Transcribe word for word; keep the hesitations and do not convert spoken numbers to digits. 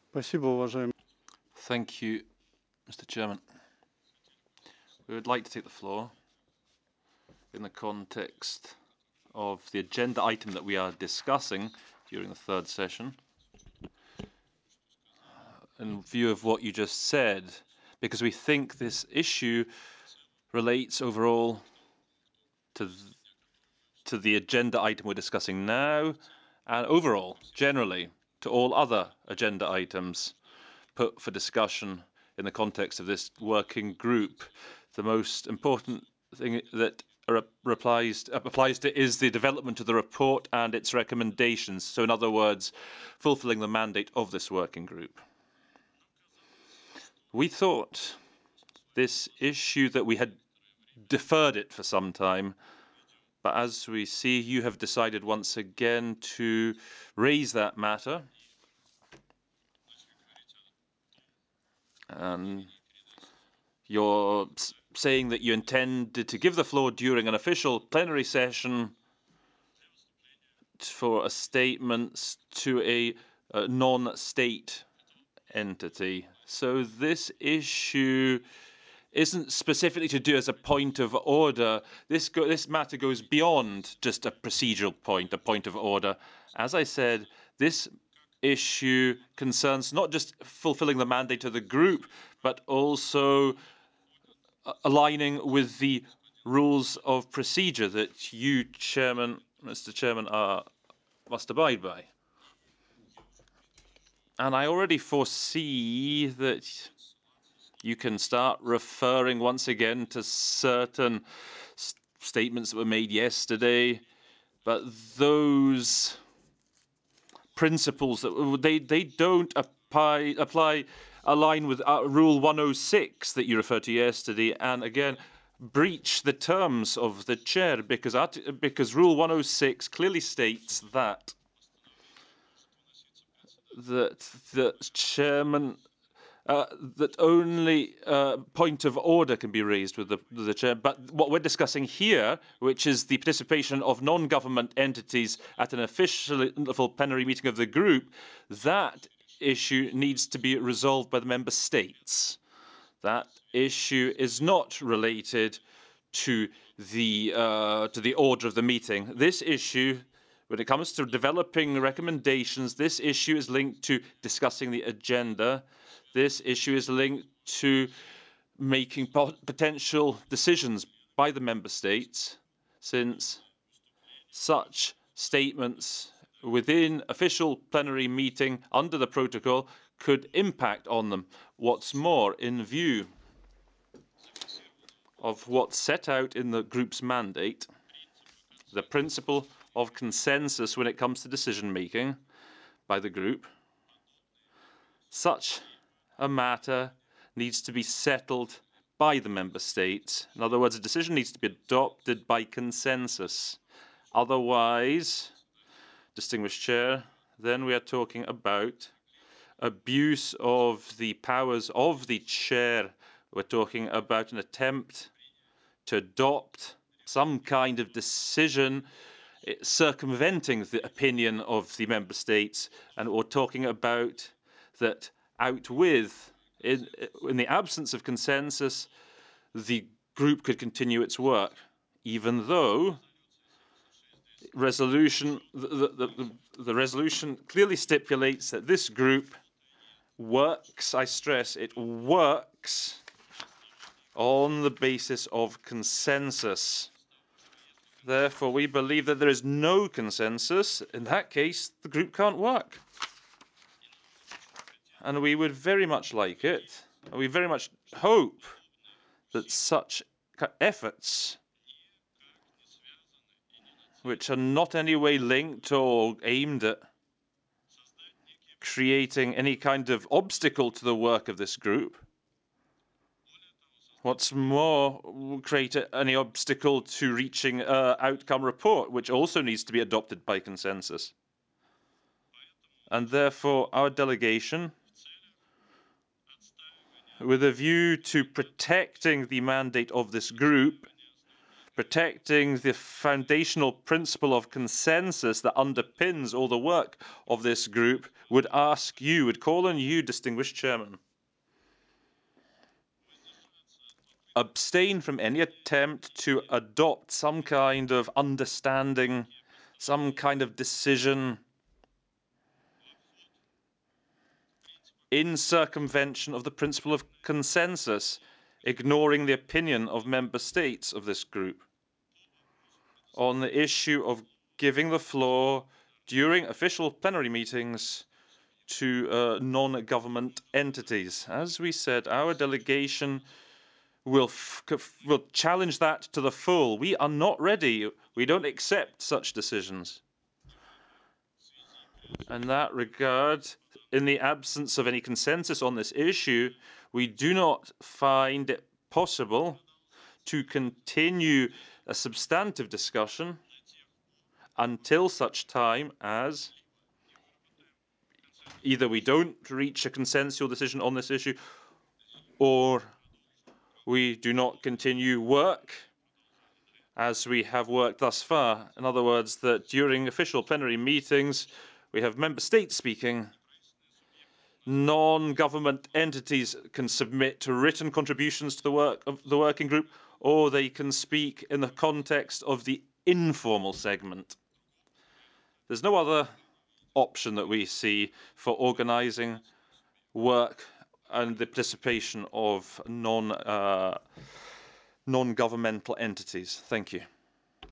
Thank you, Mister Chairman. We would like to take the floor in the context of the agenda item that we are discussing during the third session. In view of what you just said, because we think this issue relates overall to, th to the agenda item we're discussing now, and overall, generally, to all other agenda items put for discussion in the context of this working group. The most important thing that replies, applies to is the development of the report and its recommendations. So in other words, fulfilling the mandate of this working group. We thought this issue that we had deferred it for some time, but as we see, you have decided once again to raise that matter. And you're saying that you intended to give the floor during an official plenary session for a statement to a, a non-state entity. So this issue isn't specifically to do as a point of order. This, go, this matter goes beyond just a procedural point, a point of order. As I said, this issue concerns not just fulfilling the mandate of the group, but also aligning with the rules of procedure that you, Chairman, Mister Chairman, are, must abide by. And I already foresee that you can start referring once again to certain statements that were made yesterday, but those principles that they they don't apply apply align with uh, Rule one oh six that you referred to yesterday, and again breach the terms of the chair because because Rule one oh six clearly states that that the chairman. Uh, that only uh, point of order can be raised with the, the chair. But what we're discussing here, which is the participation of non-government entities at an official plenary meeting of the group, that issue needs to be resolved by the member states. That issue is not related to the uh, to the order of the meeting. This issue, when it comes to developing recommendations, this issue is linked to discussing the agenda. This issue is linked to making potential decisions by the member states, since such statements within official plenary meeting under the protocol could impact on them. What's more, in view of what's set out in the group's mandate, the principle of consensus when it comes to decision making by the group, such a matter needs to be settled by the member states. In other words, a decision needs to be adopted by consensus. Otherwise, distinguished chair, then we are talking about abuse of the powers of the chair. We're talking about an attempt to adopt some kind of decision circumventing the opinion of the member states, and we're talking about that out with, in, in the absence of consensus, the group could continue its work, even though resolution, the, the, the, the resolution clearly stipulates that this group works, I stress, it works on the basis of consensus. Therefore, we believe that there is no consensus. In that case, the group can't work. And we would very much like it, and we very much hope that such efforts, which are not any way linked or aimed at creating any kind of obstacle to the work of this group, what's more, will create any obstacle to reaching an outcome report, which also needs to be adopted by consensus. And therefore, our delegation, with a view to protecting the mandate of this group, protecting the foundational principle of consensus that underpins all the work of this group, would ask you, would call on you, distinguished chairman, abstain from any attempt to adopt some kind of understanding, some kind of decision in circumvention of the principle of consensus, ignoring the opinion of member states of this group on the issue of giving the floor during official plenary meetings to uh, non-government entities. As we said, our delegation will will challenge that to the full. We are not ready. We don't accept such decisions. In that regard, in the absence of any consensus on this issue, we do not find it possible to continue a substantive discussion until such time as either we don't reach a consensual decision on this issue or we do not continue work as we have worked thus far. In other words, that during official plenary meetings, we have member states speaking. Non-government entities can submit to written contributions to the work of the working group, or they can speak in the context of the informal segment. There's no other option that we see for organising work and the participation of non uh, non-governmental entities. Thank you.